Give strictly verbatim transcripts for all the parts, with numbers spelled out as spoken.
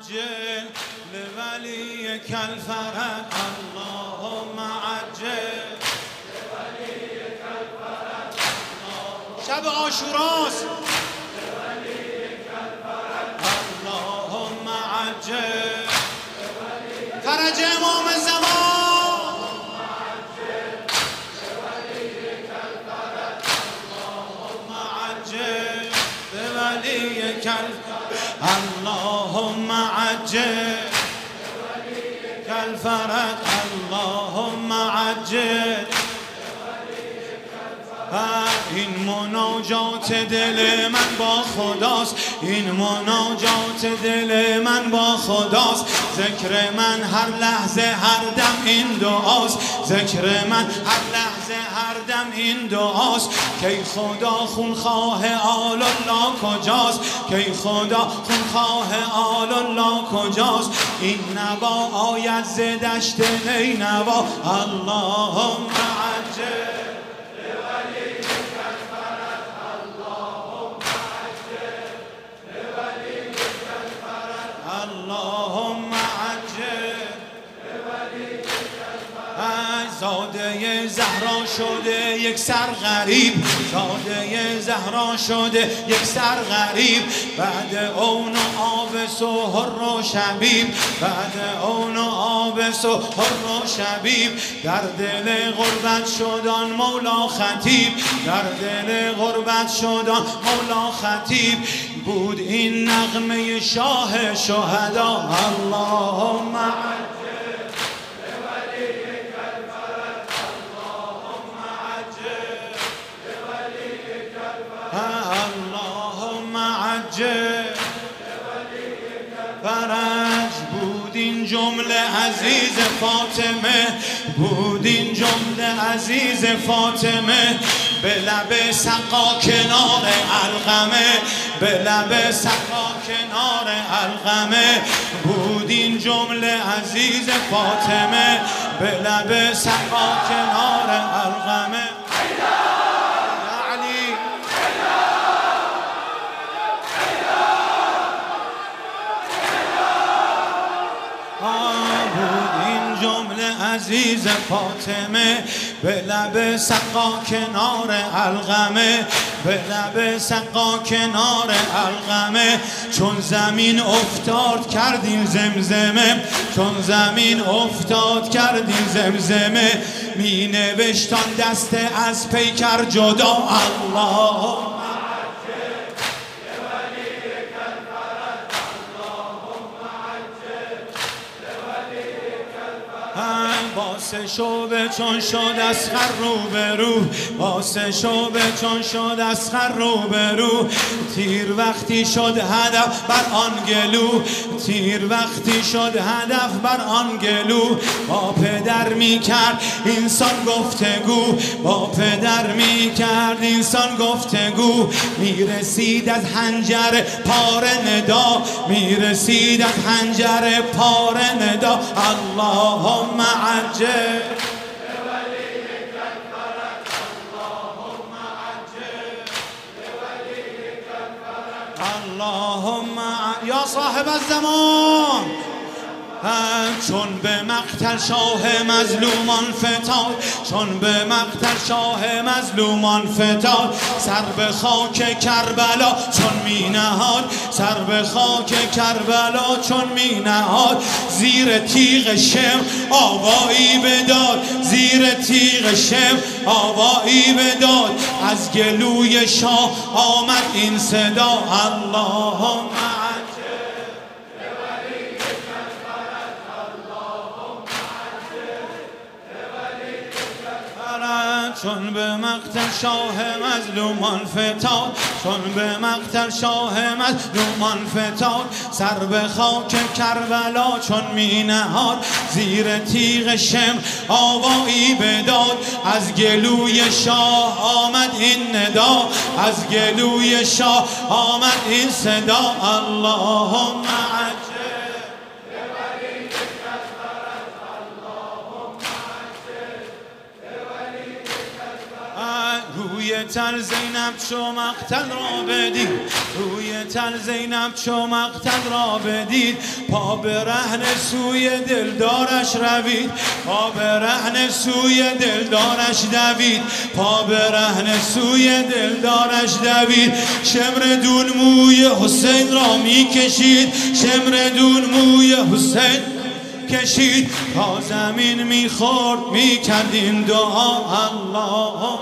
عجل لوليك الفرج اللهم عجل لوليك الفرج شب عاشوراست لوليك الفرج اللهم عجل فرج امام زمان اللهم عجل لوليك الفرج اللهم عجل لوليك اللهم عجل لوليك الفرج اللهم عجل این مناجات دل من با خداست این مناجات دل من با خداست ذکر من هر لحظه هر دم این دعاست ذکر من هر لحظه هر دم این دعاست کی خدا خونخواه آل الله کجاست کی خدا خونخواه آل الله کجاست این نوا آید ز دشت نینوا اللهم عجل اللهم عجل زاده زهرا شده یک سر غریب زاده زهرا شده یک سر غریب بعد اون آب سحر و شبیب بعد اون آب سحر و شبیب در دل غربت شدان مولا خطیب در دل غربت شدان مولا خطیب بود این نغمه شاه شهدا اللهم عجل لوليك الفرج اللهم عجل لوليك الفرج اللهم عجل لوليك الفرج بود این جمله عزیز فاطمه بود این جمله عزیز فاطمه به لب سقا کنار علقمه به لب سقا کنار علقمه بود این جمله عزیز فاطمه به لب سقا کنار علقمه عزیز فاطمه به لب سقا کنار علقمه به لب سقا کنار علقمه چون زمین افتاد کردین زمزمه چون زمین افتاد کردین زمزمه می نوشتان دست از پیکر جدا اللهم باسه شوبه چون شد از خر رو به رو باسه شوبه چون شد از خر رو به رو تیر وقتی شد هدف بر آن گلو تیر وقتی شد هدف بر آن گلو با پدر می کرد انسان گفتگو با پدر می کرد انسان گفتگو می رسید از حنجر پاره ندا می رسید از حنجر پاره ندا اللهم عجل لوليك الفرج اللهم عجل لوليك الفرج اللهم ع... یا صاحب الزمان چون به مقتل شاه مظلومان فتاد چون به مقتل شاه مظلومان فتاد سر به خاک کربلا چون می نهاد سر به خاک کربلا چون می نهاد زیر تیغ شم آوایی بداد زیر تیغ شم آوایی بداد از گلوی شاه آمد این صدا اللهم چون به مقتل شاه مظلومان فتاد چون به مقتل شاه مظلومان فتاد سر به خاک کربلا چون می نهاد زیر تیغ شم آوایی بداد از گلوی شاه آمد این ندا از گلوی شاه آمد این صدا اللهم عجل روی روی تل زینب چو مقتل را بدید روی تل زینب چو مقتل را بدید پا برهن سوی دلدارش روید پا برهن سوی دلدارش دوید پا برهن سوی دلدارش دوید شمردون موی حسین را می کشید شمردون موی حسین کشید تا زمین میخورد میکرد این دعا اللهم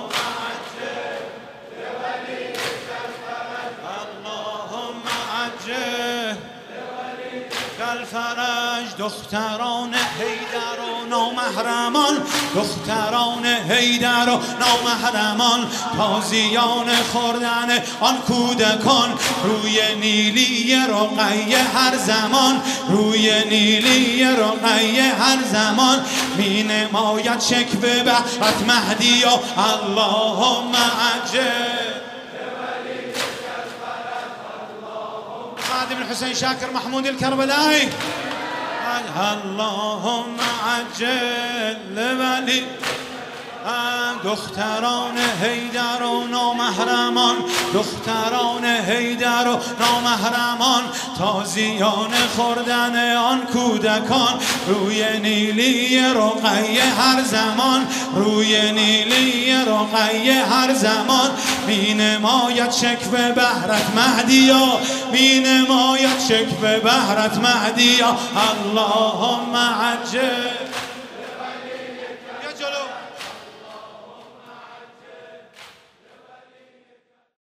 اللهم عجل الفرج دختران حیدر و نامحرمان دختران حیدر و نامحرمان تازیان خوردن آن کودکان روی نیلی رقیه هر زمان روی نیلی رقیه هر زمان می نماید شکوه بهرت مهدی و اللهم عجل ابن حسين شاكر محمود الكربلائي اللهم عجل لولي دختران حیدر و نامحرمان دختران حیدر و نامحرمان تازیان خوردن آن کودکان روی نیلی رقیه هر زمان روی نیلی رقیه هر زمان می نماید شکوه بهرت مهدیا می نماید شکوه بهرت مهدیا اللهم عجل